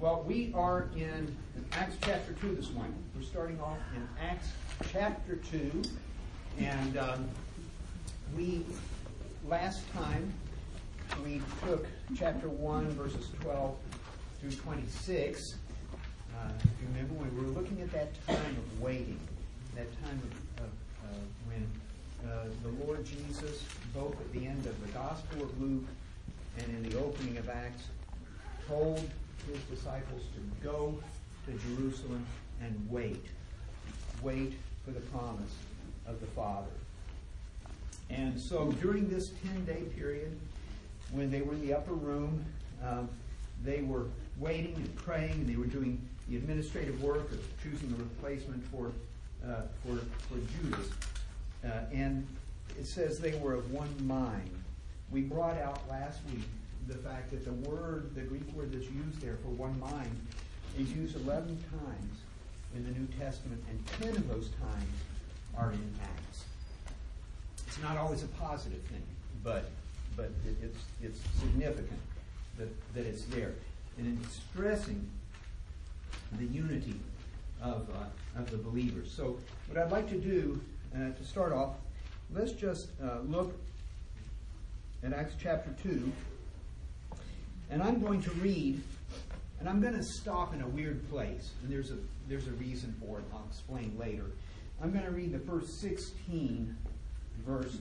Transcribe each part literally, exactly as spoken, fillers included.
Well, we are in Acts chapter two this morning. We're starting off in Acts chapter two. And um, we, last time, we took chapter one, verses twelve through twenty-six. Uh, if you remember, we were looking at that time of waiting, that time of, of uh, when uh, the Lord Jesus, both at the end of the Gospel of Luke and in the opening of Acts, told his disciples to go to Jerusalem and wait. Wait for the promise of the Father. And so during this ten-day period, when they were in the upper room, um, they were waiting and praying, and they were doing the administrative work of choosing a replacement for uh, for, for Judas. Uh, and it says they were of one mind. We brought out last week the fact that the word, the Greek word that's used there for one mind, is used eleven times in the New Testament, and ten of those times are in Acts. It's not always a positive thing, but but it, it's it's significant that, that it's there, and it's stressing the unity of uh, of the believers. So what I'd like to do uh, to start off, let's just uh, look at Acts chapter two. And I'm going to read, and I'm going to stop in a weird place. And there's a there's a reason for it. I'll explain later. I'm going to read the first sixteen verses.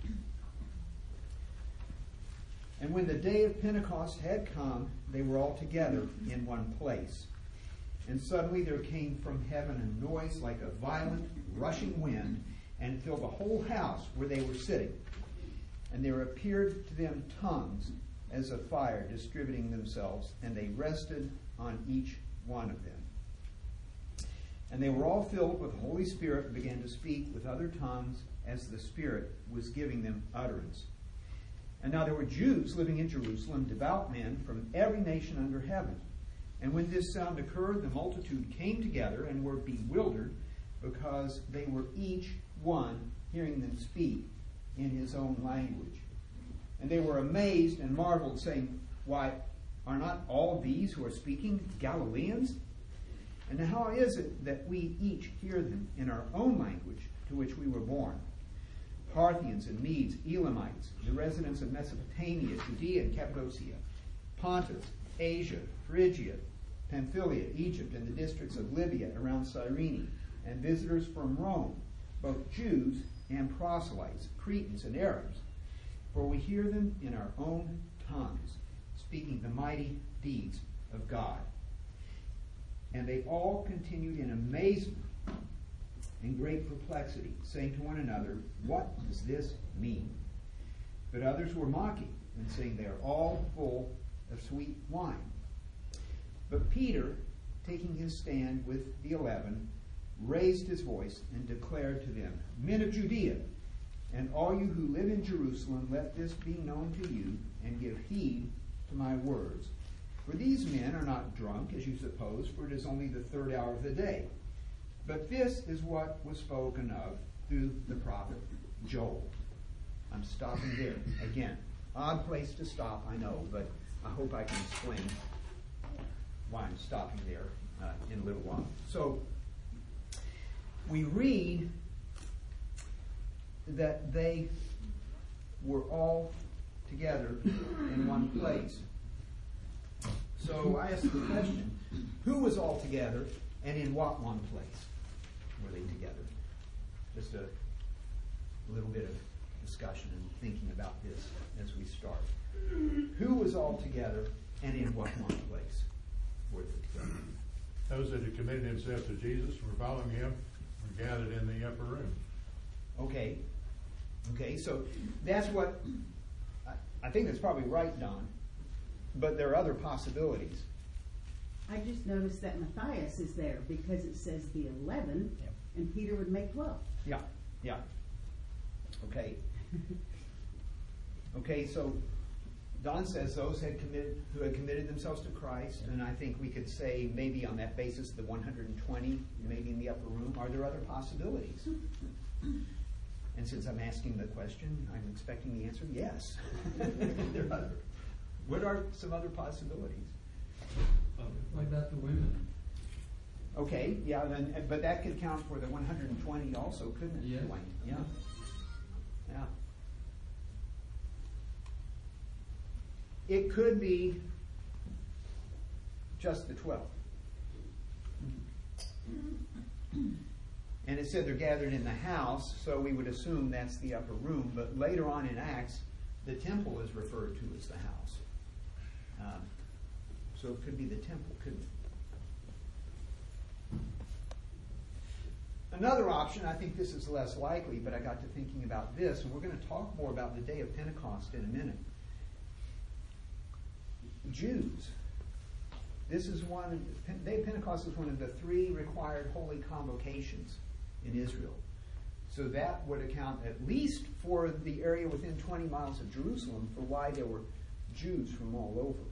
And when the day of Pentecost had come, they were all together in one place. And suddenly there came from heaven a noise like a violent rushing wind, and filled the whole house where they were sitting. And there appeared to them tongues as of fire, distributing themselves, and they rested on each one of them. And they were all filled with the Holy Spirit and began to speak with other tongues as the Spirit was giving them utterance. And now there were Jews living in Jerusalem, devout men from every nation under heaven. And when this sound occurred, the multitude came together and were bewildered, because they were each one hearing them speak in his own language. And they were amazed and marveled, saying, "Why, are not all these who are speaking Galileans? And how is it that we each hear them in our own language to which we were born? Parthians and Medes, Elamites, the residents of Mesopotamia, Judea and Cappadocia, Pontus, Asia, Phrygia, Pamphylia, Egypt, and the districts of Libya around Cyrene, and visitors from Rome, both Jews and proselytes, Cretans and Arabs. For we hear them in our own tongues, speaking the mighty deeds of God." And they all continued in amazement and great perplexity, saying to one another, "What does this mean?" But others were mocking and saying, "They are all full of sweet wine." But Peter, taking his stand with the eleven, raised his voice and declared to them, "Men of Judea, and all you who live in Jerusalem, let this be known to you, and give heed to my words. For these men are not drunk, as you suppose, for it is only the third hour of the day. But this is what was spoken of through the prophet Joel." I'm stopping there. Again, odd place to stop, I know, but I hope I can explain why I'm stopping there uh, in a little while. So, we read that they were all together in one place. So I asked the question, who was all together, and in what one place were they together? Just a little bit of discussion and thinking about this as we start. Who was all together, and in what one place were they together? Those that had committed themselves to Jesus and were following him were gathered in the upper room. Okay. Okay, so that's what, I, I think that's probably right, Don. But there are other possibilities. I just noticed that Matthias is there because it says the eleven, yep. And Peter would make twelve. Yeah, yeah. Okay. Okay, so Don says those had committed, who had committed themselves to Christ, and I think we could say maybe on that basis the one hundred twenty, maybe in the upper room. Are there other possibilities? And since I'm asking the question, I'm expecting the answer, yes. There are other. What are some other possibilities? Um, like Okay, yeah, then, but that could count for the one hundred twenty also, couldn't it? Yeah. Dwayne? Yeah. Yeah. It could be just the twelve. And it said they're gathered in the house, so we would assume that's the upper room. But later on in Acts, the temple is referred to as the house. Um, so it could be the temple, couldn't it? Another option, I think this is less likely, but I got to thinking about this, and we're going to talk more about the day of Pentecost in a minute. Jews. This is one, the day of Pentecost is one of the three required holy convocations in Israel. So that would account at least for the area within twenty miles of Jerusalem for why there were Jews from all over.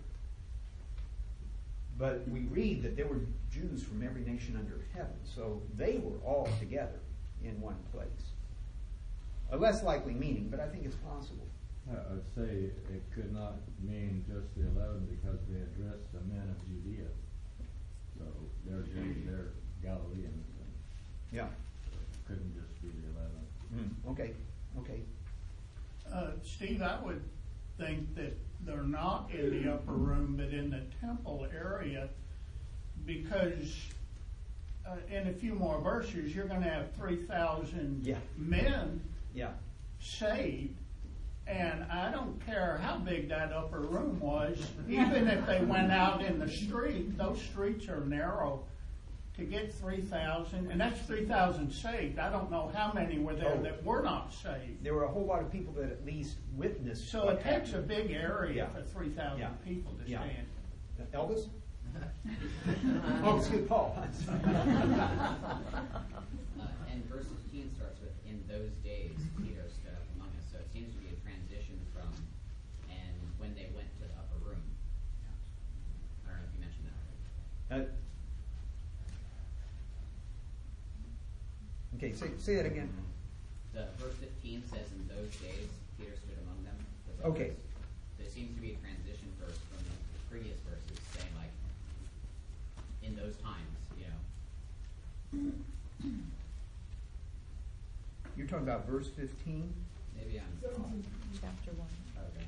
But we read that there were Jews from every nation under heaven, so they were all together in one place. A less likely meaning, but I think it's possible. I'd say it could not mean just the eleven because they addressed the men of Judea. So they're Jews, they're Galileans. And Yeah. it couldn't just be the eleven. Mm, okay. Okay. Uh, Steve, I would think that they're not in the upper room, but in the temple area, because uh, in a few more verses, you're going to have three thousand Yeah. men Yeah. saved. And I don't care how big that upper room was, even if they went out in the street, those streets are narrow. To get three thousand, and that's three thousand saved. I don't know how many were there Oh. that were not saved. There were a whole lot of people that at least witnessed. So what it takes a happened. big area Yeah. for three thousand Yeah. people to Yeah. stand. Elvis? Oh, excuse Paul. Uh, and verse fifteen starts with, "In those days Peter stood up among us." So it seems to be a transition from, and when they went to the upper room. I don't know if you mentioned that already. Uh, okay, say, say that again. The verse fifteen says, "In those days Peter stood among them." With Okay. others. There seems to be a transition verse from the previous verses saying, like, in those times, you know. You're talking about verse fifteen? Maybe I'm wrong. Chapter one. Okay.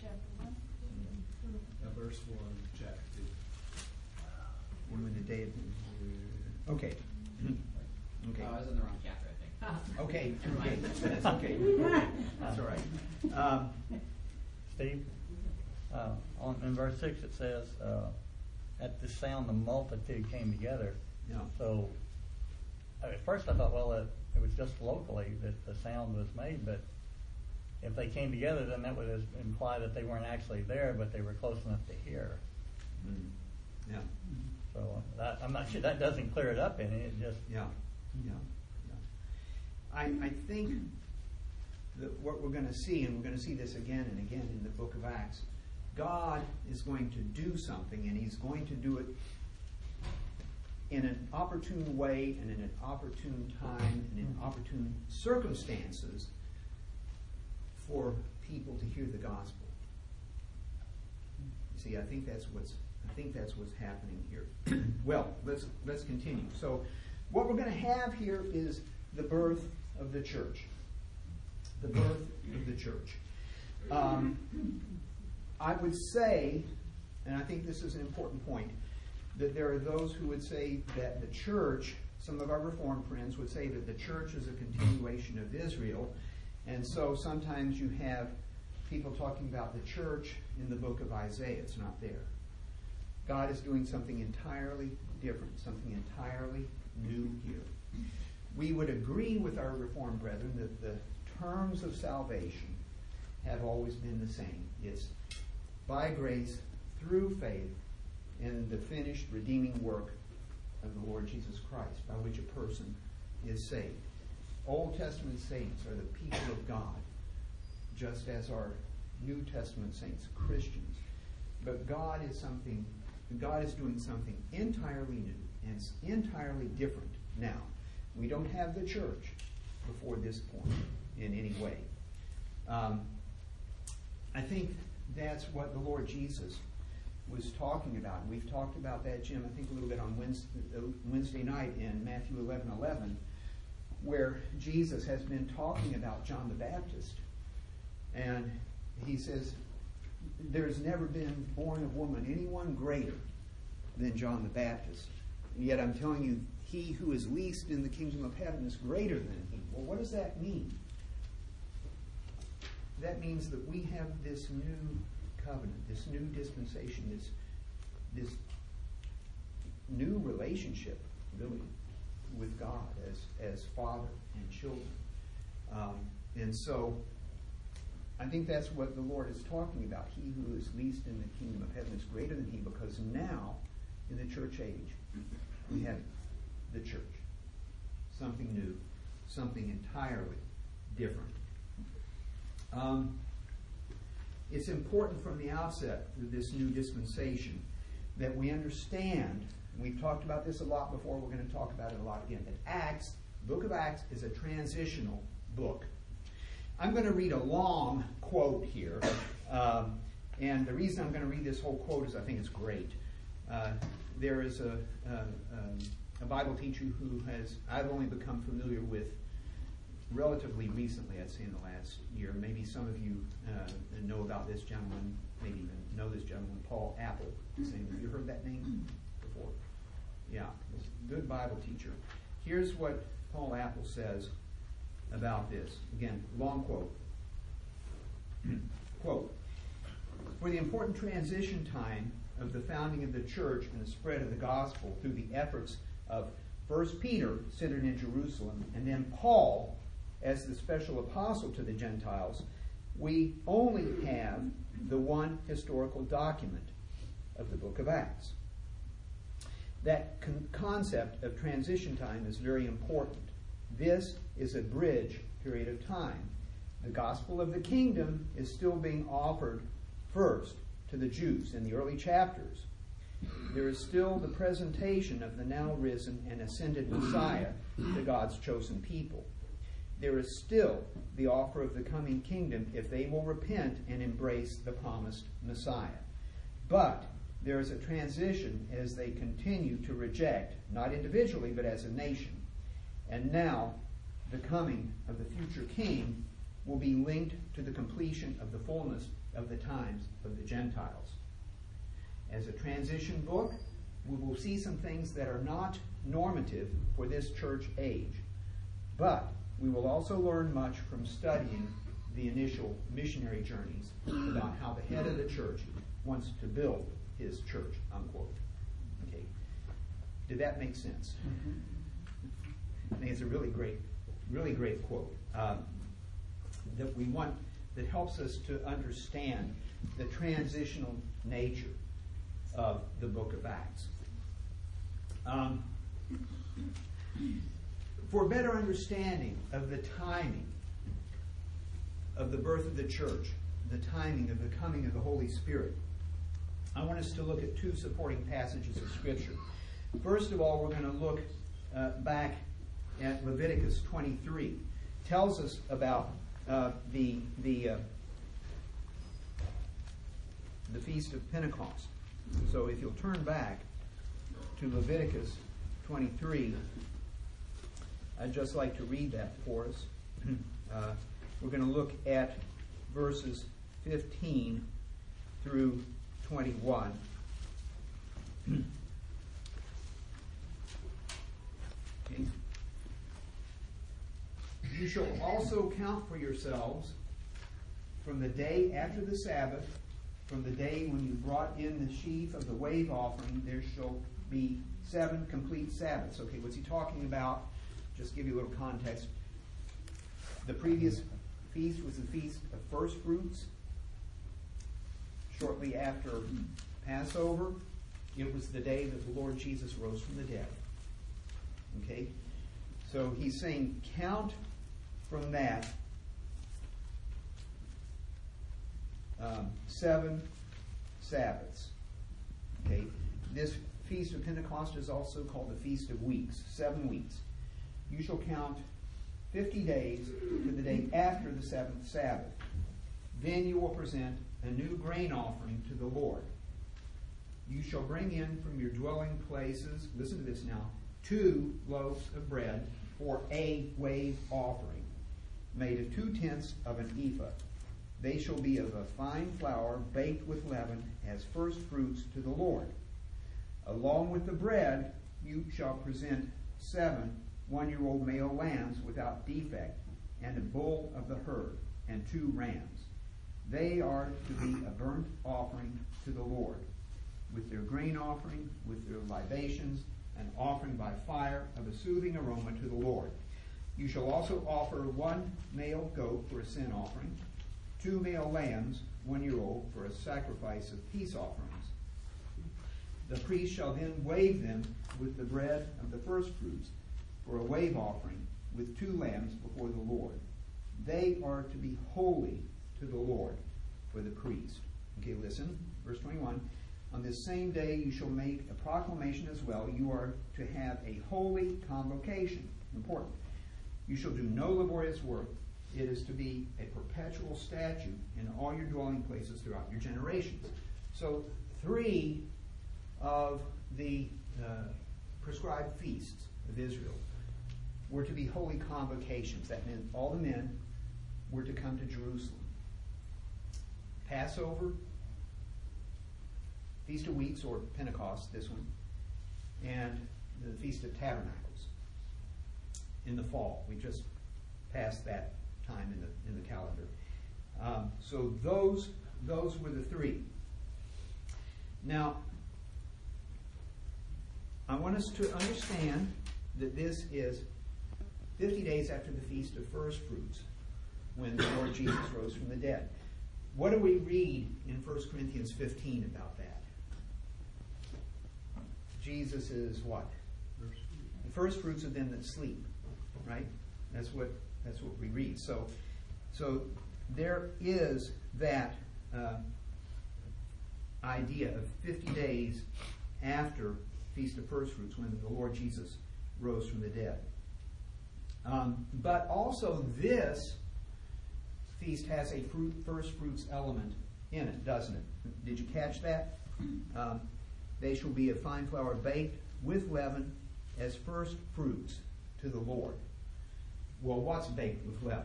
Uh, verse one, chapter two. And when the day of... Okay. Okay. Oh, I was in the wrong chapter, I think. Okay. Never Okay. mind. That's okay. That's all right. Um, Steve, uh, on, in verse six it says, uh, at the sound the multitude came together. yeah. So at first I thought, well, it, it was just locally that the sound was made, but if they came together, then that would imply that they weren't actually there, but they were close enough to hear. Mm. Yeah. So that, I'm not sure, that doesn't clear it up any, it just, Yeah. Yeah. Yeah. I, I think that what we're going to see, and we're going to see this again and again in the book of Acts, God is going to do something, and He's going to do it in an opportune way and in an opportune time and in opportune circumstances for people to hear the gospel. You see, I think that's what's I think that's what's happening here. Well, let's let's continue. So, what we're going to have here is the birth of the church. The birth of the church. Um, I would say, and I think this is an important point, that there are those who would say that the church, some of our Reformed friends would say that the church is a continuation of Israel. And so sometimes you have people talking about the church in the book of Isaiah. It's not there. God is doing something entirely different, something entirely new here. We would agree with our Reformed brethren that the terms of salvation have always been the same. It's by grace, through faith, in the finished redeeming work of the Lord Jesus Christ, by which a person is saved. Old Testament saints are the people of God, just as are New Testament saints, Christians. But God is something, God is doing something entirely new and it's entirely different now. We don't have the church before this point in any way. Um, I think that's what the Lord Jesus was talking about. And we've talked about that, Jim, I think a little bit on Wednesday, Wednesday night in Matthew eleven eleven, where Jesus has been talking about John the Baptist. And he says, there's never been born of woman anyone greater than John the Baptist. And yet I'm telling you, he who is least in the kingdom of heaven is greater than he. Well, what does that mean? That means that we have this new covenant, this new dispensation, this, this new relationship, really, with God as, as father and children. Um, and so I think that's what the Lord is talking about. He who is least in the kingdom of heaven is greater than he, because now, in the church age, we have the church. Something new, something entirely different. Um, it's important from the outset of this new dispensation that we understand, and we've talked about this a lot before, we're going to talk about it a lot again, that Acts, the book of Acts, is a transitional book. I'm going to read a long quote here, um, and the reason I'm going to read this whole quote is I think it's great. Uh, there is a, a, um, a Bible teacher who has, I've only become familiar with relatively recently, I'd say in the last year. Maybe some of you uh, know about this gentleman, maybe even know this gentleman, Paul Apple. Same. Have you heard that name before? Yeah, he's a good Bible teacher. Here's what Paul Apple says about this. Again, long quote. Quote, for the important transition time of the founding of the church and the spread of the gospel through the efforts of first Peter, centered in Jerusalem, and then Paul, as the special apostle to the Gentiles, we only have the one historical document of the book of Acts. That con- concept of transition time is very important. This is a bridge period of time. The gospel of the kingdom is still being offered first to the Jews in the early chapters. There is still the presentation of the now risen and ascended Messiah to God's chosen people. There is still the offer of the coming kingdom if they will repent and embrace the promised Messiah. But there is a transition as they continue to reject, not individually, but as a nation. And now, the coming of the future king will be linked to the completion of the fullness of the times of the Gentiles. As a transition book, we will see some things that are not normative for this church age. But we will also learn much from studying the initial missionary journeys about how the head of the church wants to build his church, unquote. Okay. Did that make sense? I think it's a really great, really great quote um, that we want, that helps us to understand the transitional nature of the book of Acts. Um, for better understanding of the timing of the birth of the church, the timing of the coming of the Holy Spirit, I want us to look at two supporting passages of Scripture. First of all, we're going to look uh, back at Leviticus twenty-three. It tells us about uh, the the uh, the Feast of Pentecost. So if you'll turn back to Leviticus twenty-three, I'd just like to read that for us. Uh, we're going to look at verses fifteen through twenty-one. Okay. You shall also count for yourselves from the day after the Sabbath, from the day when you brought in the sheaf of the wave offering, there shall be seven complete Sabbaths. Okay, what's he talking about? Just give you a little context. The previous feast was the Feast of First Fruits. Shortly after Passover, it was the day that the Lord Jesus rose from the dead. Okay? So he's saying, count from that um, seven Sabbaths. Okay? This Feast of Pentecost is also called the Feast of Weeks, seven weeks. You shall count fifty days to the day after the seventh Sabbath. Then you will present a new grain offering to the Lord. You shall bring in from your dwelling places, listen to this now, two loaves of bread for a wave offering, made of two tenths of an ephah. They shall be of a fine flour, baked with leaven, as first fruits to the Lord. Along with the bread, you shall present seven one-year-old male lambs without defect, and a bull of the herd, and two rams. They are to be a burnt offering to the Lord, with their grain offering, with their libations, an offering by fire of a soothing aroma to the Lord. You shall also offer one male goat for a sin offering, two male lambs, one year old, for a sacrifice of peace offerings. The priest shall then wave them with the bread of the first fruits for a wave offering with two lambs before the Lord. They are to be holy to the Lord for the priest. Okay, listen, verse twenty-one. On this same day you shall make a proclamation as well. You are to have a holy convocation. Important. You shall do no laborious work. It is to be a perpetual statute in all your dwelling places throughout your generations. So three of the uh, prescribed feasts of Israel were to be holy convocations. That meant all the men were to come to Jerusalem. Passover, Feast of Weeks, or Pentecost, this one, and the Feast of Tabernacles in the fall. We just passed that time in the in the calendar. Um, so those those were the three. Now, I want us to understand that this is fifty days after the Feast of First Fruits, when the Lord Jesus rose from the dead. What do we read in First Corinthians fifteen about that? Jesus is what? The first fruits of them that sleep, right? That's what that's what we read. So, so there is that uh, idea of fifty days after Feast of First Fruits, when the Lord Jesus rose from the dead. Um, but also this feast has a fruit, first fruits element in it, doesn't it? Did you catch that? Um, they shall be of fine flour baked with leaven as first fruits to the Lord. Well, what's baked with leaven?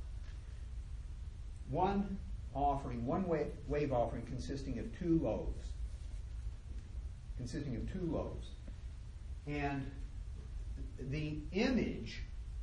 One offering, one wave, wave offering consisting of two loaves. Consisting of two loaves. And the image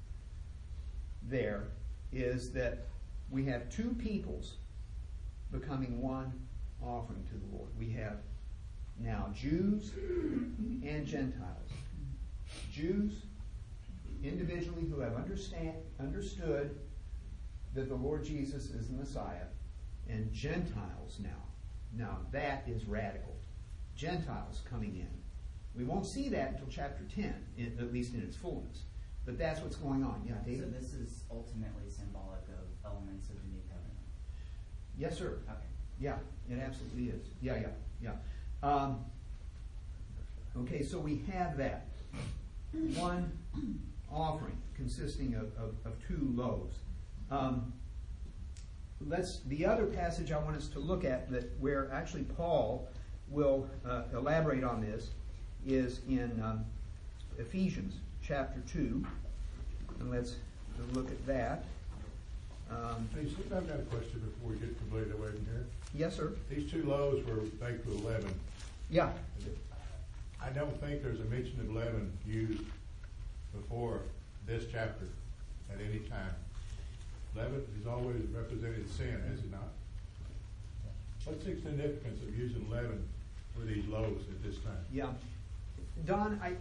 there is that we have two peoples becoming one offering to the Lord. We have now Jews and Gentiles. Jews individually who have understand, understood that the Lord Jesus is the Messiah, and Gentiles now. Now that is radical. Gentiles coming in. We won't see that until chapter ten, in, at least in its fullness. But that's what's going on. Yeah, David? So this is ultimately symbolic of elements of the new covenant? Yes, sir. Okay. Yeah, it absolutely is. Yeah, yeah, yeah. Um, okay, so we have that. One offering consisting of, of, of two loaves. Um, let's the other passage I want us to look at, that where actually Paul will uh, elaborate on this, is in um, Ephesians chapter two, and let's look at that. Um, Hey, Steve, I've got a question before we get completely away from here. yes, sir. These two loaves were baked with leaven. Yeah. I don't think there's a mention of leaven used before this chapter at any time. Leaven has always represented sin, has it not? What's the significance of using leaven for these loaves at this time? Yeah. Don, I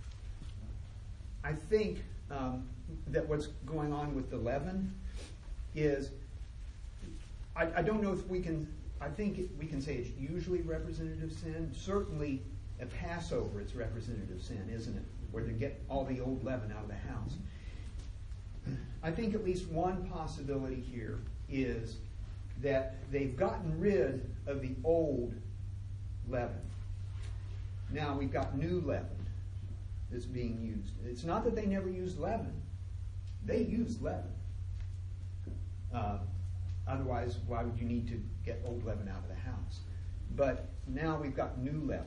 I think um, that what's going on with the leaven is, I, I don't know if we can, I think it, we can say it's usually representative sin. Certainly at Passover it's representative sin, isn't it? Where they get all the old leaven out of the house. I think at least one possibility here is that they've gotten rid of the old leaven. Now we've got new leaven that's being used. It's not that they never used leaven. They used leaven. Uh, otherwise, why would you need to get old leaven out of the house? But now we've got new leaven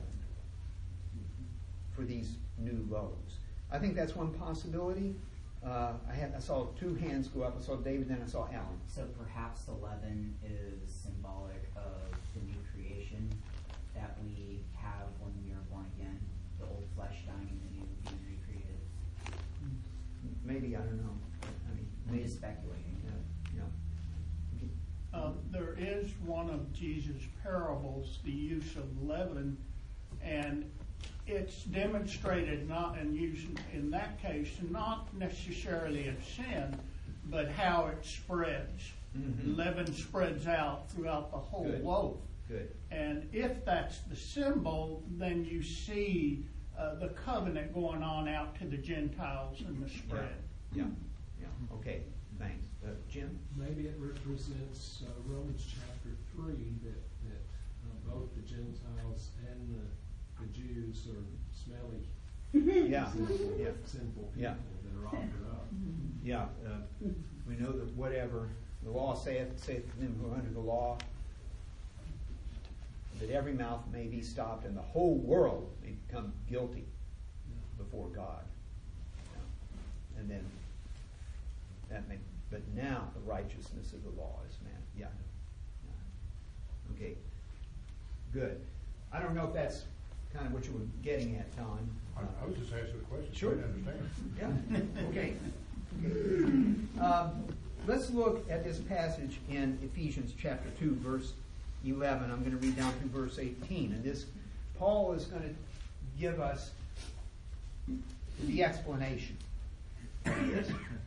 for these new loaves. I think that's one possibility. Uh, I had I saw two hands go up. I saw David, then I saw Alan. So perhaps the leaven is symbolic of the new creation that we have when we are born again, the old flesh dying and the new being recreated. Maybe, I don't know. I mean, I'm maybe just speculating. Yeah, yeah. Uh, there is one of Jesus' parables, the use of leaven, and it's demonstrated not in using, in that case, not necessarily of sin, but how it spreads. Mhm. Leaven spreads out throughout the whole Good. loaf. Good. And if that's the symbol, then you see uh, the covenant going on out to the Gentiles and the spread. Yeah, yeah. Okay, thanks. Uh, Jim? Maybe it represents uh, Romans chapter three, that, that uh, both the Gentiles and the, the Jews are smelly, Yeah, sinful, yeah, sinful people Yeah. that are offered up. yeah. Uh, we know that whatever the law saith, saith to them who are under the law, that every mouth may be stopped and the whole world may become guilty before God. Yeah. And then that may, but now the righteousness of the law is man. Yeah. yeah. Okay. Good. I don't know if that's kind of what you were getting at, Don. I, I was just asking a question. Sure. I didn't understand. Yeah. Okay. okay. Um, let's look at this passage in Ephesians chapter two, verse eleven. I'm going to read down through verse eighteen. And this, Paul is going to give us the explanation of this.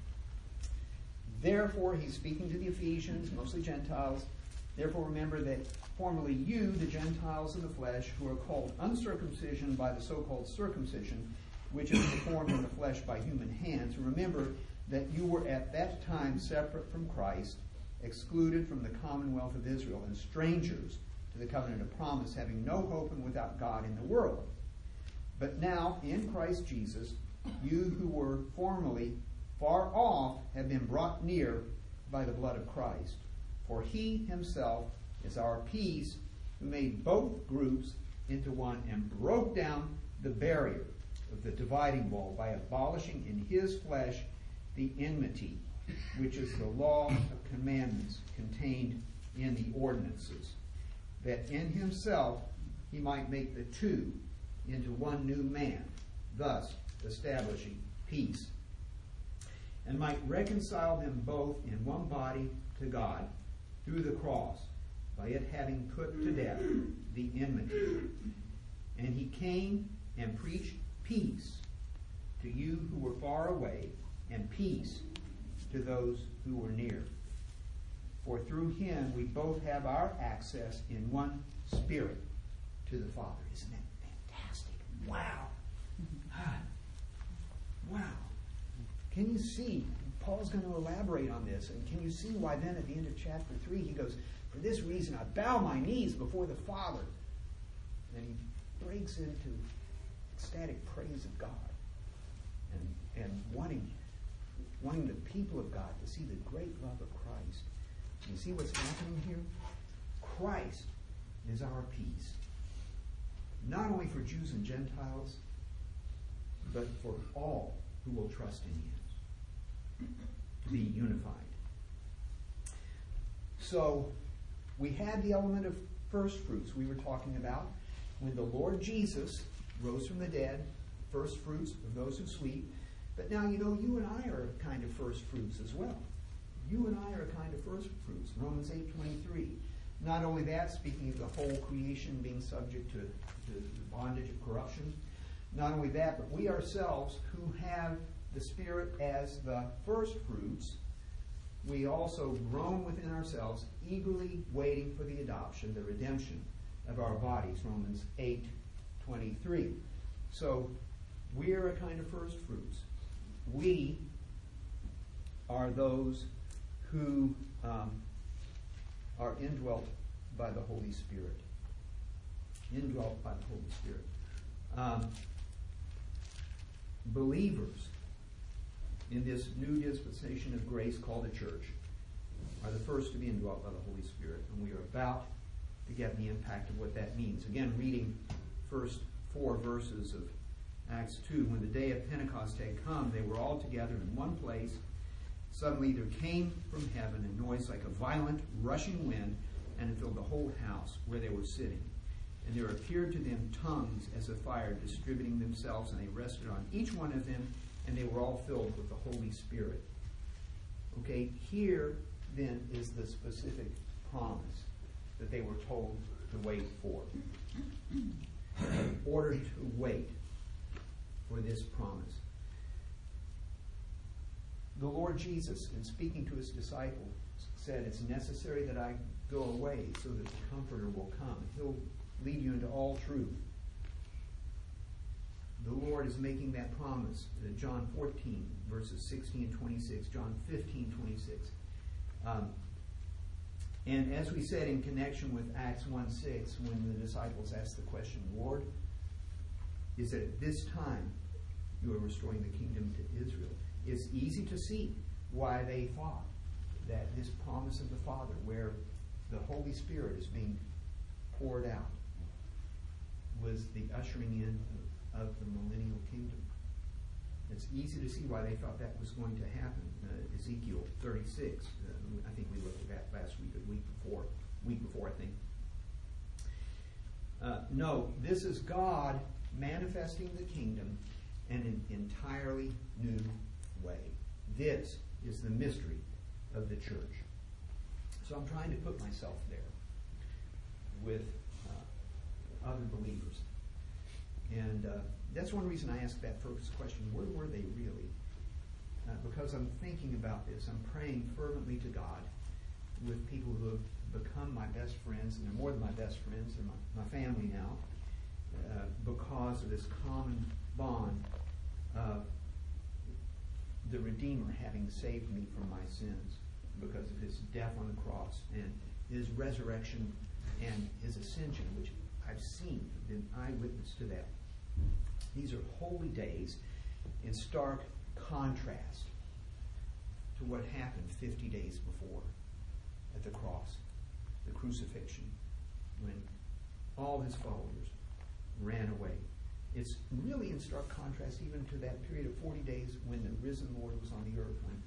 Therefore, he's speaking to the Ephesians, mostly Gentiles. Therefore, remember that formerly you, the Gentiles in the flesh, who are called uncircumcision by the so-called circumcision, which is performed in the flesh by human hands, remember that you were at that time separate from Christ, excluded from the commonwealth of Israel, and strangers to the covenant of promise, having no hope and without God in the world. But now, in Christ Jesus, you who were formerly far off have been brought near by the blood of Christ. For he himself is our peace, who made both groups into one and broke down the barrier of the dividing wall by abolishing in his flesh the enmity, which is the law of commandments contained in the ordinances, that in himself he might make the two into one new man, thus establishing peace, and might reconcile them both in one body to God through the cross, by it having put to death the enmity. And he came and preached peace to you who were far away, and peace to those who were near. For through him we both have our access in one spirit to the Father. Isn't that fantastic? Wow. Wow. Can you see? Paul's going to elaborate on this. And can you see why then at the end of chapter three he goes, for this reason I bow my knees before the Father. And he breaks into ecstatic praise of God. And, and wanting, wanting the people of God to see the great love of Christ. You see what's happening here? Christ is our peace. Not only for Jews and Gentiles, but for all who will trust in him. To be unified. So, we had the element of first fruits we were talking about. When the Lord Jesus rose from the dead, first fruits of those who sleep. But now, you know, you and I are a kind of first fruits as well. You and I are a kind of first fruits. Romans eight twenty-three. Not only that, speaking of the whole creation being subject to, to the bondage of corruption. Not only that, but we ourselves who have the Spirit as the first fruits, we also groan within ourselves, eagerly waiting for the adoption, the redemption of our bodies. Romans eight twenty-three. So, we are a kind of first fruits. We are those who um, are indwelt by the Holy Spirit. Indwelt by the Holy Spirit. Um, believers in this new dispensation of grace called the church are the first to be indwelt by the Holy Spirit. And we are about to get the impact of what that means. Again, reading first four verses of Acts two. When the day of Pentecost had come, they were all together in one place. Suddenly there came from heaven a noise like a violent rushing wind, and it filled the whole house where they were sitting. And there appeared to them tongues as of fire, distributing themselves, and they rested on each one of them, and they were all filled with the Holy Spirit. Okay, here then is the specific promise that they were told to wait for. In order to wait for this promise, the Lord Jesus, in speaking to his disciples, said, it's necessary that I go away so that the Comforter will come. He'll lead you into all truth. The Lord is making that promise. Uh, John fourteen, verses sixteen and twenty-six. John fifteen, twenty-six. Um, and as we said in connection with Acts one six, when the disciples asked the question, Lord, is it at this time you are restoring the kingdom to Israel? It's easy to see why they thought that this promise of the Father, where the Holy Spirit is being poured out, was the ushering in of the millennial kingdom. It's easy to see why they thought that was going to happen. Uh, Ezekiel thirty-six, uh, I think we looked at that last week, or week before, week before, I think. Uh, no, this is God manifesting the kingdom in an entirely new way. This is the mystery of the church. So I'm trying to put myself there with uh, other believers. And uh, that's one reason I asked that first question, where were they really? Uh, because I'm thinking about this. I'm praying fervently to God with people who have become my best friends, and they're more than my best friends, they're my, my family now, uh, because of this common bond of the Redeemer having saved me from my sins because of his death on the cross and his resurrection and his ascension, which I've seen, been eyewitness to that. These are holy days in stark contrast to what happened fifty days before at the cross, the crucifixion, when all his followers ran away. It's really in stark contrast even to that period of forty days when the risen Lord was on the earth, when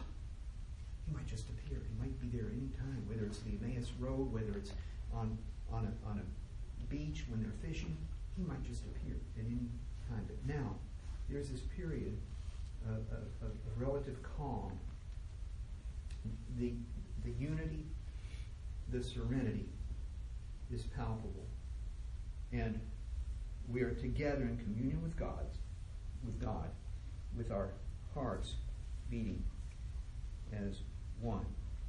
he might just appear. He might be there any time, whether it's the Emmaus Road, whether it's on, on, a, on a beach when they're fishing. He might just appear at any time. But now, there's this period of, of, of relative calm. The, the unity, the serenity is palpable. And we are together in communion with God, with God, with our hearts beating as one.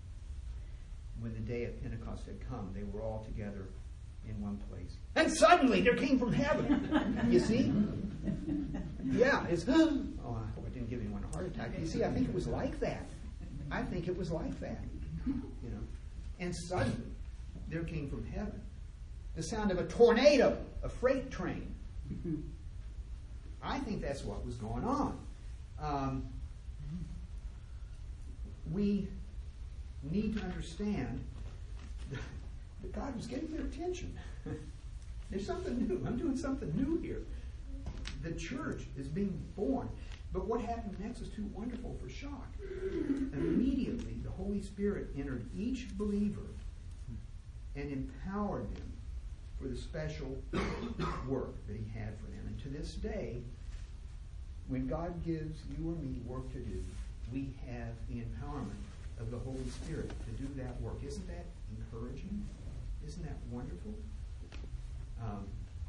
When the day of Pentecost had come, they were all together in one place. And suddenly there came from heaven. You see? Yeah, it's, oh, I hope I didn't give anyone a heart attack. You see, I think it was like that. I think it was like that. You know. And suddenly there came from heaven the sound of a tornado, a freight train. I think that's what was going on. Um, we need to understand that God was getting their attention. There's something new. I'm doing something new here. The church is being born. But what happened next is too wonderful for shock. Immediately, the Holy Spirit entered each believer and empowered them for the special work that he had for them. And to this day, when God gives you or me work to do, we have the empowerment of the Holy Spirit to do that work. Isn't that encouraging? Isn't that wonderful? Um,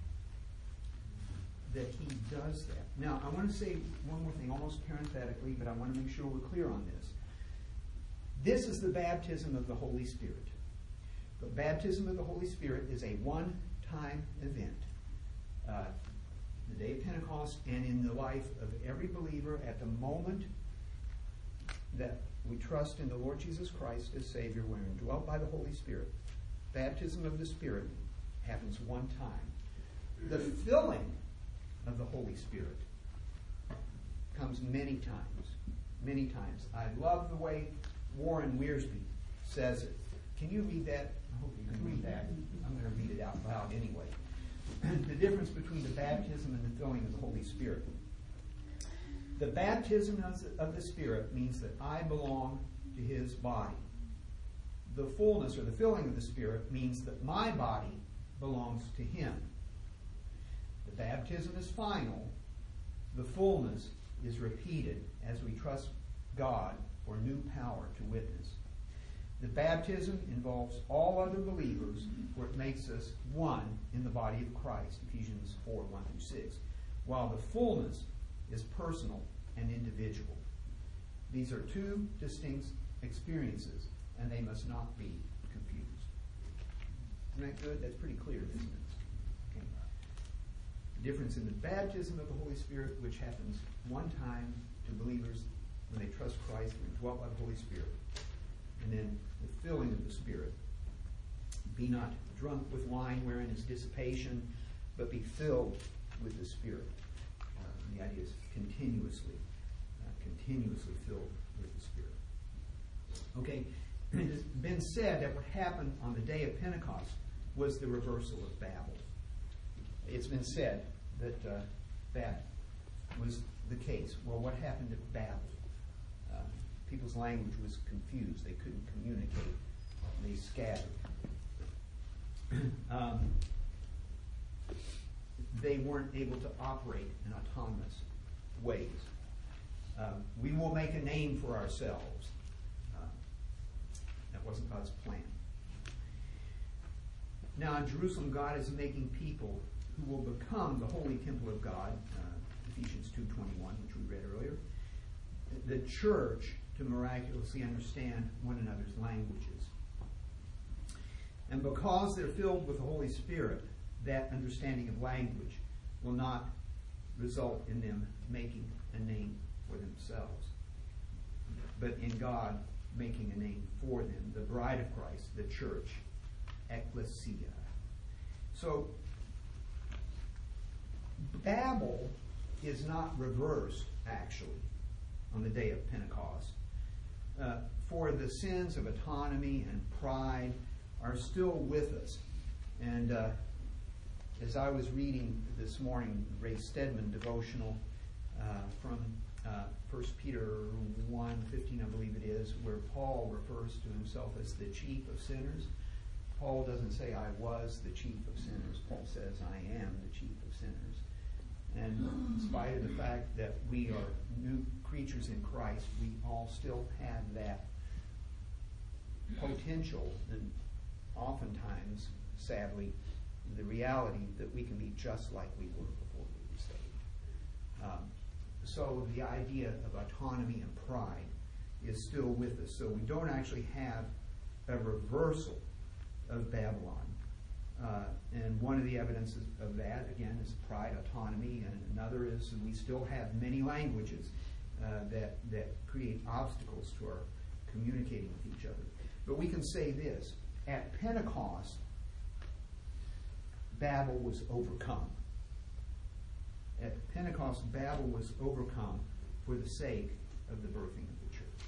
that he does that. Now, I want to say one more thing, almost parenthetically, but I want to make sure we're clear on this. This is the baptism of the Holy Spirit. The baptism of the Holy Spirit is a one-time event. Uh, the day of Pentecost, and in the life of every believer at the moment that we trust in the Lord Jesus Christ as Savior, we're indwelt by the Holy Spirit. Baptism of the Spirit happens one time. The filling of the Holy Spirit comes many times. Many times. I love the way Warren Wiersbe says it. can you read that? I hope you can read that. I'm going to read it out loud anyway. The difference between the baptism and the filling of the Holy Spirit. The baptism of the Spirit means that I belong to His body. The fullness or the filling of the Spirit means that my body belongs to Him. The baptism is final. The fullness is repeated as we trust God for new power to witness. The baptism involves all other believers, for it makes us one in the body of Christ, Ephesians four, one through six, while the fullness is personal and individual. These are two distinct experiences, and they must not be confused. Isn't that good? That's pretty clear, isn't it? Okay. The difference in the baptism of the Holy Spirit, which happens one time to believers when they trust Christ and are dwelt by the Holy Spirit, and then the filling of the Spirit. Be not drunk with wine wherein is dissipation, but be filled with the Spirit. Uh, the idea is continuously, uh, continuously filled with the Spirit. Okay, it has been said that what happened on the day of Pentecost was the reversal of Babel. It's been said that uh, that was the case. Well, what happened at Babel? Uh, people's language was confused. They couldn't communicate. They scattered. um, they weren't able to operate in autonomous ways. Um, we will make a name for ourselves. Uh, that wasn't God's plan. Now in Jerusalem, God is making people who will become the holy temple of God, uh, Ephesians two twenty-one, which we read earlier, the church to miraculously understand one another's languages. And because they're filled with the Holy Spirit, that understanding of language will not result in them making a name for themselves, but in God making a name for them, the bride of Christ, the church, ecclesia. So, Babel is not reversed, actually, on the day of Pentecost. Uh, for the sins of autonomy and pride are still with us. And uh, as I was reading this morning, Ray Stedman devotional uh, from uh, First Peter one fifteen, I believe it is, where Paul refers to himself as the chief of sinners. Paul doesn't say, I was the chief of sinners. Paul says, I am the chief of sinners. And in spite of the fact that we are new creatures in Christ, we all still have that potential, and oftentimes, sadly, the reality that we can be just like we were before we were saved. Um, so the idea of autonomy and pride is still with us. So we don't actually have a reversal of Babylon. Uh, and one of the evidences of that, again, is pride, autonomy, and another is we still have many languages uh, that, that create obstacles to our communicating with each other. But we can say this, at Pentecost, Babel was overcome. At Pentecost, Babel was overcome for the sake of the birthing of the church.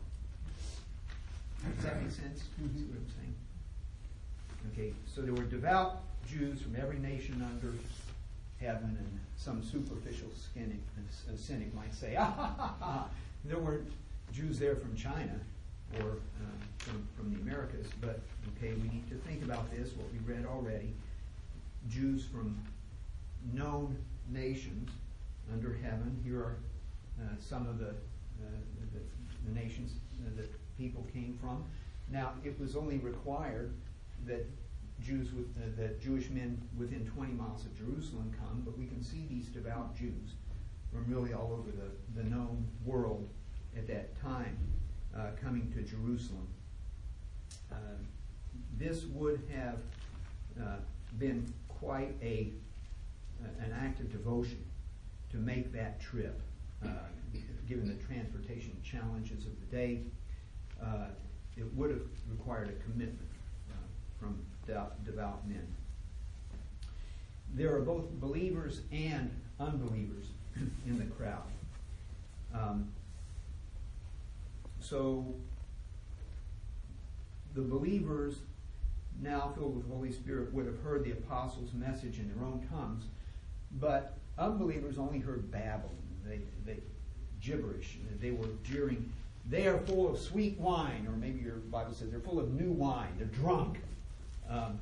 Does that make sense? Mm-hmm. See what I'm saying? Okay, so there were devout Jews from every nation under heaven, and some superficial cynic, a cynic might say, ah, ha, ha, ha. There weren't Jews there from China or uh, from, from the Americas, but okay, we need to think about this, what we read already. Jews from known nations under heaven. Here are uh, some of the, uh, the, the nations that people came from. Now, it was only required that Jews with uh, that Jewish men within twenty miles of Jerusalem come, but we can see these devout Jews from really all over the, the known world at that time uh, coming to Jerusalem. Uh, this would have uh, been quite a uh, an act of devotion to make that trip, uh, given the transportation challenges of the day. Uh, it would have required a commitment from devout men. There are both believers and unbelievers in the crowd. Um, so the believers, now filled with the Holy Spirit, would have heard the apostles' message in their own tongues, but unbelievers only heard babbling, they, they gibberish. They were jeering. They are full of sweet wine, or maybe your Bible says they're full of new wine. They're drunk. Um,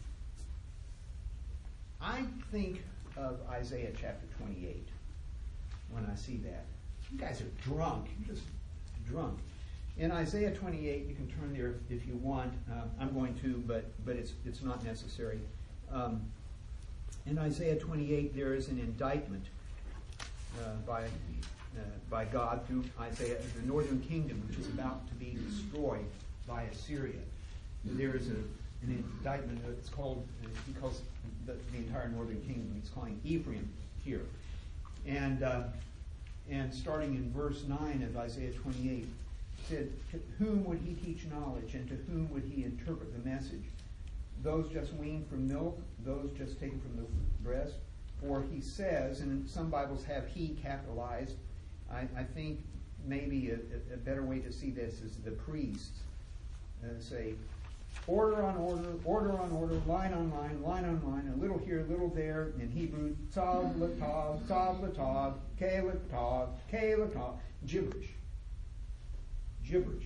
I think of Isaiah chapter twenty-eight when I see that. You guys are drunk. You're just drunk. In Isaiah twenty-eight, you can turn there if you want. Uh, I'm going to, but but it's it's not necessary. Um, in Isaiah twenty-eight, there is an indictment uh, by uh, by God through Isaiah, the northern kingdom, which is about to be destroyed by Assyria. There is a, an indictment. It's called uh, he calls the, the entire northern kingdom. He's calling Ephraim here, and uh, and starting in verse nine of Isaiah twenty-eight. Said, to whom would he teach knowledge, and to whom would he interpret the message? Those just weaned from milk, those just taken from the breast? For he says, and some Bibles have he capitalized. I, I think maybe a, a better way to see this is the priests uh, say, order on order, order on order, line on line, line on line, a little here, a little there. In Hebrew, tav latav, tav latav, ke latav, ke latav, gibberish. Gibberish.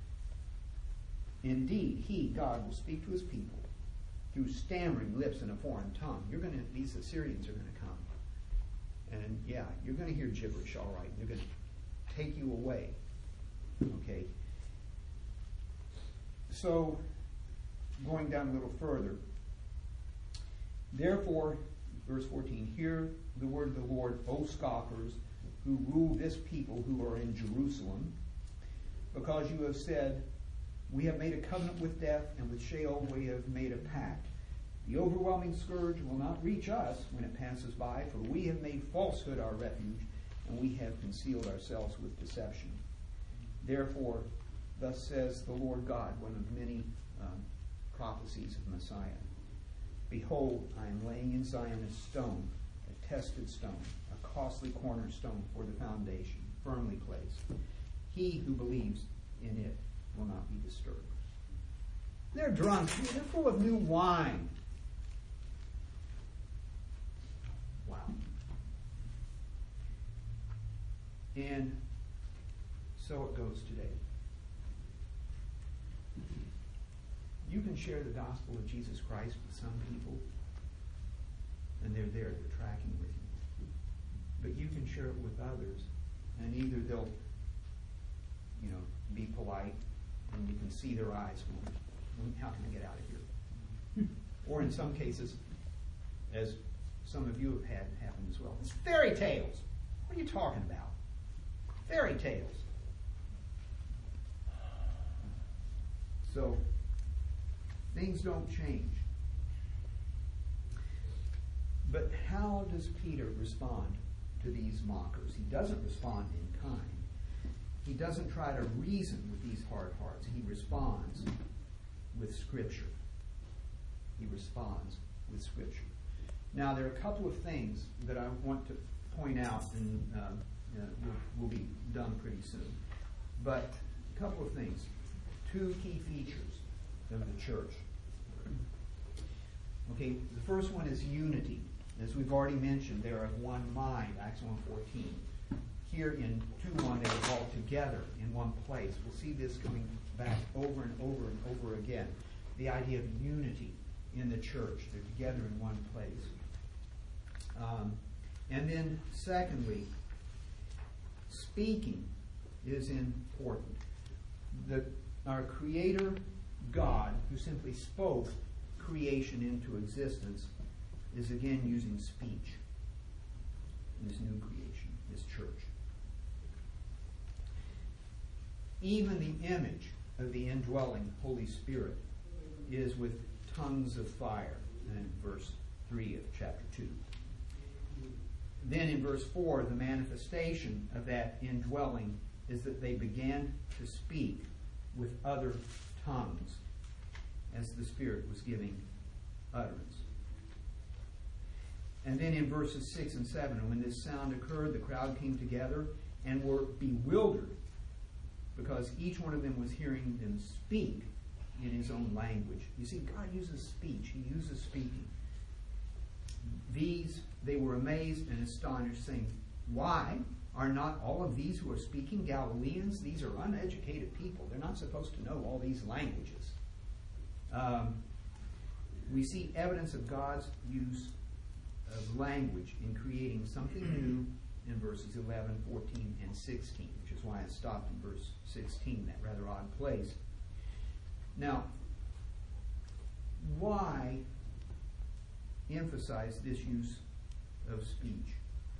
Indeed, he, God, will speak to his people through stammering lips in a foreign tongue. You're going to, these Assyrians are going to come. And yeah, you're going to hear gibberish, all right. They're going to take you away. Okay. So, going down a little further. Therefore, verse fourteen, hear the word of the Lord, O scoffers, who rule this people who are in Jerusalem. Because you have said, we have made a covenant with death, and with Sheol we have made a pact. The overwhelming scourge will not reach us when it passes by, for we have made falsehood our refuge, and we have concealed ourselves with deception. Therefore, thus says the Lord God, one of many um, prophecies of Messiah. Behold, I am laying in Zion a stone, a tested stone, a costly cornerstone for the foundation, firmly placed. He who believes in it will not be disturbed. They're drunk. They're full of new wine. Wow. And so it goes today. You can share the gospel of Jesus Christ with some people, and they're there, they're tracking with you. But you can share it with others, and either they'll you know, be polite, and you can see their eyes going, how can I get out of here? Or in some cases, as some of you have had happen as well, it's fairy tales. What are you talking about? Fairy tales. So, things don't change. But how does Peter respond to these mockers? He doesn't respond in kind. He doesn't try to reason with these hard hearts. He responds with Scripture. He responds with Scripture. Now, there are a couple of things that I want to point out, and uh, uh, we'll, we'll be done pretty soon. But a couple of things. Two key features of the church. Okay, the first one is unity. As we've already mentioned, they are of one mind, Acts one fourteen. Here in two one, they were all together in one place. We'll see this coming back over and over and over again. The idea of unity in the church. They're together in one place. Um, and then, secondly, speaking is important. The, our Creator God, who simply spoke creation into existence, is again using speech in this new creation, this church. Even the image of the indwelling Holy Spirit is with tongues of fire, in verse three of chapter two. Then in verse four, the manifestation of that indwelling is that they began to speak with other tongues as the Spirit was giving utterance. And then in verses six and seven, when this sound occurred, the crowd came together and were bewildered, because each one of them was hearing them speak in his own language. You see, God uses speech. He uses speaking. These, they were amazed and astonished, saying, why are not all of these who are speaking Galileans? These are uneducated people. They're not supposed to know all these languages. Um, we see evidence of God's use of language in creating something new in verses eleven, fourteen, and sixteen, which is why I stopped in verse sixteen, that rather odd place. Now, why emphasize this use of speech?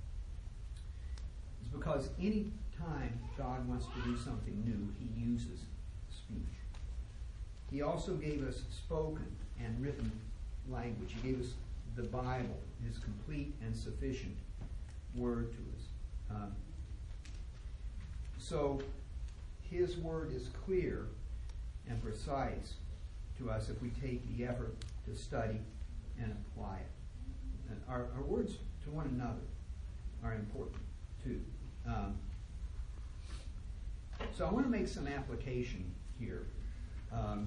It's because any time God wants to do something new, he uses speech. He also gave us spoken and written language. He gave us the Bible, his complete and sufficient word to us. Um, so his word is clear and precise to us if we take the effort to study and apply it. And our, our words to one another are important too. Um, so I want to make some application here. Um,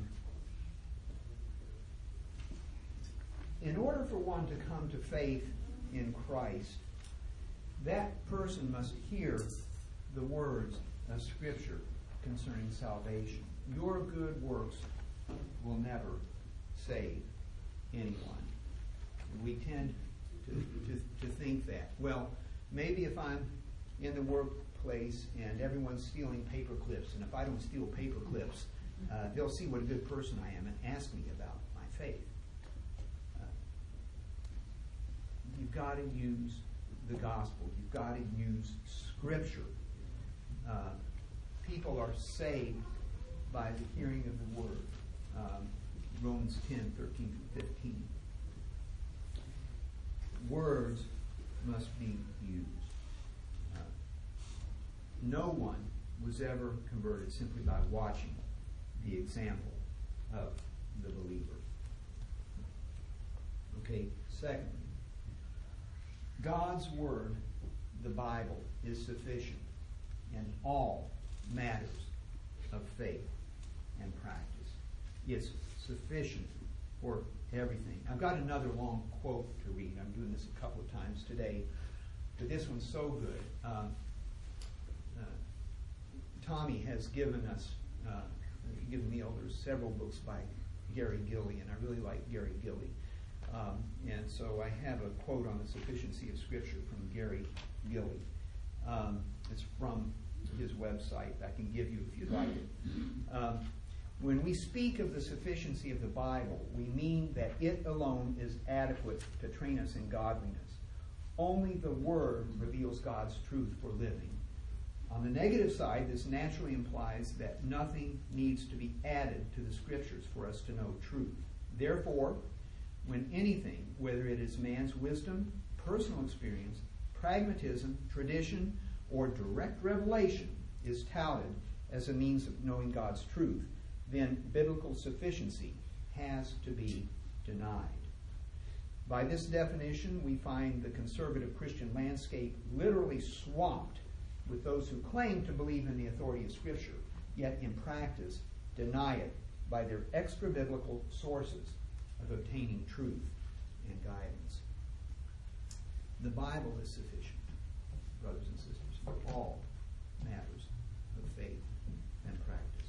in order for one to come to faith in Christ, that person must hear the words of Scripture concerning salvation. Your good works will never save anyone. We tend to, to, to think that. Well, maybe if I'm in the workplace and everyone's stealing paper clips, and if I don't steal paper clips, uh, they'll see what a good person I am and ask me about my faith. Uh, you've got to use the gospel. You've got to use Scripture. Uh, people are saved by the hearing of the Word. Um, Romans ten, thirteen through fifteen. Words must be used. Uh, no one was ever converted simply by watching the example of the believer. Okay, secondly, God's Word, the Bible, is sufficient in all matters of faith and practice. It's sufficient for everything. I've got another long quote to read. I'm doing this a couple of times today, but this one's so good. Um, uh, Tommy has given us, uh, given the elders several books by Gary Gilley, and I really like Gary Gilley. Um, and so I have a quote on the sufficiency of Scripture from Gary Gilley. Um, it's from his website. I can give you if you'd like it. Um, when we speak of the sufficiency of the Bible, we mean that it alone is adequate to train us in godliness. Only the Word reveals God's truth for living. On the negative side, this naturally implies that nothing needs to be added to the Scriptures for us to know truth. Therefore, when anything, whether it is man's wisdom, personal experience, pragmatism, tradition, or direct revelation, is touted as a means of knowing God's truth, then biblical sufficiency has to be denied. By this definition, we find the conservative Christian landscape literally swamped with those who claim to believe in the authority of Scripture, yet in practice deny it by their extra-biblical sources of obtaining truth and guidance. The Bible is sufficient, brothers and sisters, for all matters of faith and practice.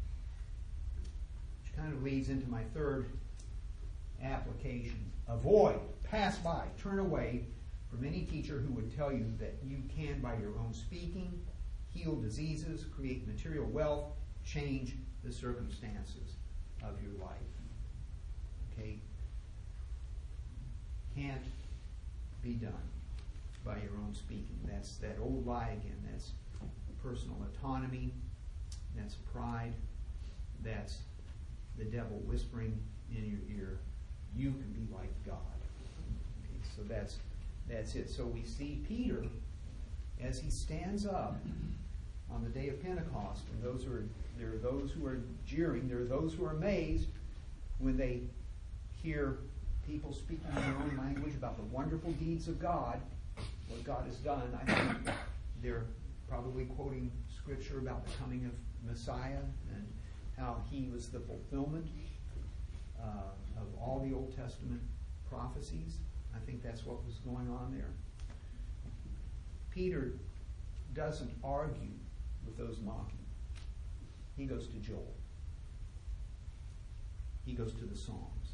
Which kind of leads into my third application. Avoid, pass by, turn away from any teacher who would tell you that you can, by your own speaking, heal diseases, create material wealth, change the circumstances of your life. Okay? Can't be done by your own speaking. That's that old lie again. That's personal autonomy. That's pride. That's the devil whispering in your ear, you can be like God. Okay, so that's that's it. So we see Peter as he stands up on the day of Pentecost, and those who are there are those who are jeering, there are those who are amazed when they hear people speaking in their own language about the wonderful deeds of God, what God has done. I think they're probably quoting Scripture about the coming of Messiah and how he was the fulfillment uh, of all the Old Testament prophecies. I think that's what was going on there. Peter doesn't argue with those mocking. He goes to Joel. He goes to the Psalms.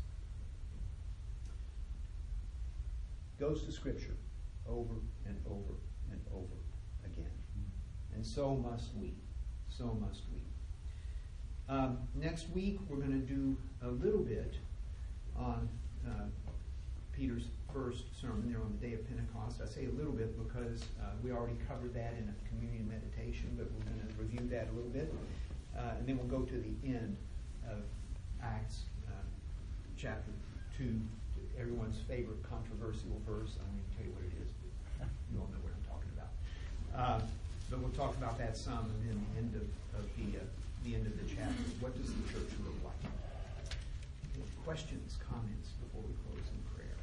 Goes to Scripture over and over and over again. And so must we. So must we. Um, next week, we're going to do a little bit on uh, Peter's first sermon there on the day of Pentecost. I say a little bit because uh, we already covered that in a communion meditation, but we're going to review that a little bit. Uh, and then we'll go to the end of Acts uh, chapter two, everyone's favorite controversial verse. I'm going to tell you what it is, but you all know what I'm talking about. Uh, but we'll talk about that some, and then the end of, of the uh, the end of the chapter. What does the church look like? Okay, questions, comments before we close in prayer?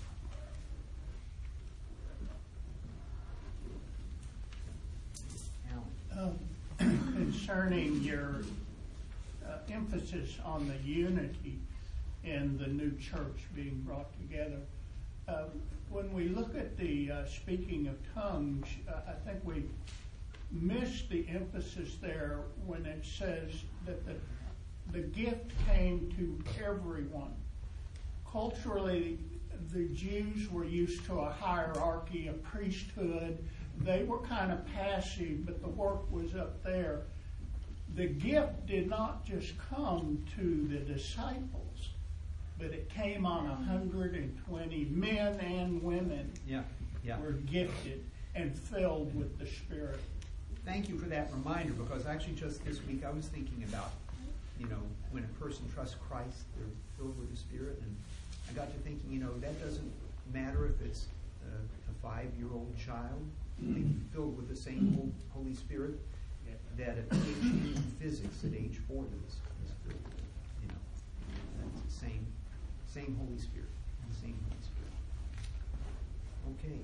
Alan. Um, concerning your uh, emphasis on the unity in the new church being brought together, uh, when we look at the uh, speaking of tongues, uh, I think we miss the emphasis there when it says that the the gift came to everyone. Culturally, the Jews were used to a hierarchy, a priesthood. They were kind of passive, but the work was up there. The gift did not just come to the disciples, but it came on one hundred twenty men and women. Yeah, yeah. Were gifted and filled with the Spirit. Thank you for that reminder, because actually just this week I was thinking about, you know, when a person trusts Christ, they're filled with the Spirit. And I got to thinking, you know, that doesn't matter if it's a, a five-year-old child. They can be filled with the same Holy Spirit that a PhD in physics at age forty is, is filled with. You know, that's the same, same Holy Spirit. The same Holy Spirit.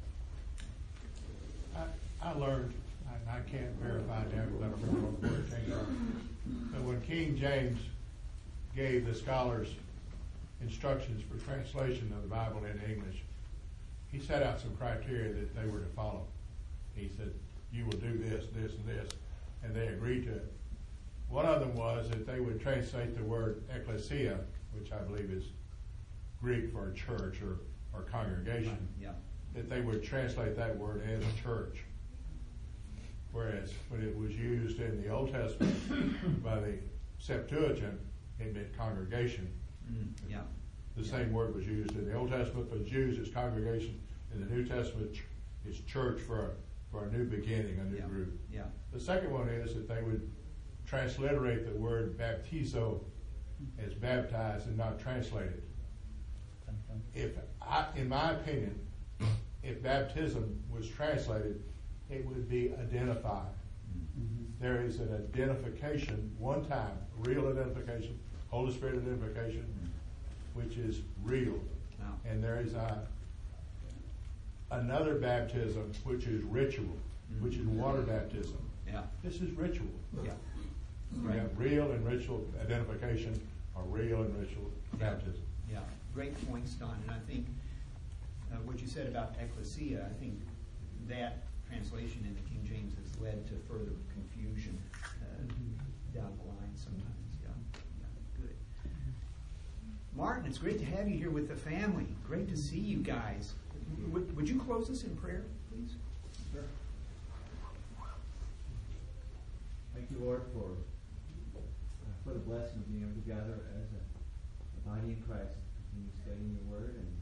Okay. I, I learned, I, I can't verify that, but I don't remember what word it came from. But when King James gave the scholars instructions for translation of the Bible into English, he set out some criteria that they were to follow. He said, you will do this, this, and this, and they agreed to it. One of them was that they would translate the word ecclesia, which I believe is Greek for church or, or congregation, Yeah. that they would translate that word as church. Whereas when it was used in the Old Testament by the Septuagint, it meant congregation. Mm, yeah. The Yeah. same word was used in the Old Testament for Jews as congregation. In the New Testament, it's church for a, for a new beginning, a new Yeah. group. Yeah. The second one is that they would transliterate the word baptizo as baptized and not translate it. If I, in my opinion, if baptism was translated, it would be identified. Mm-hmm. There is an identification, one time, real identification, Holy Spirit identification, which is real. Wow. And there is a, another baptism, which is ritual, Mm-hmm. which is water baptism. Yeah. This is ritual. Yeah. You Right. have real and ritual identification, or real and ritual baptism. Yeah. Great points, Don. And I think uh, what you said about ecclesia, I think that translation in the King James has led to further confusion uh, down the line sometimes. Yeah. Yeah. Good. Martin, it's great to have you here with the family. Great to see you guys. Would, would you close us in prayer, please? Sure. Thank you, Lord, for uh, for the blessing of being able to gather as a, a body in Christ, continue studying your word and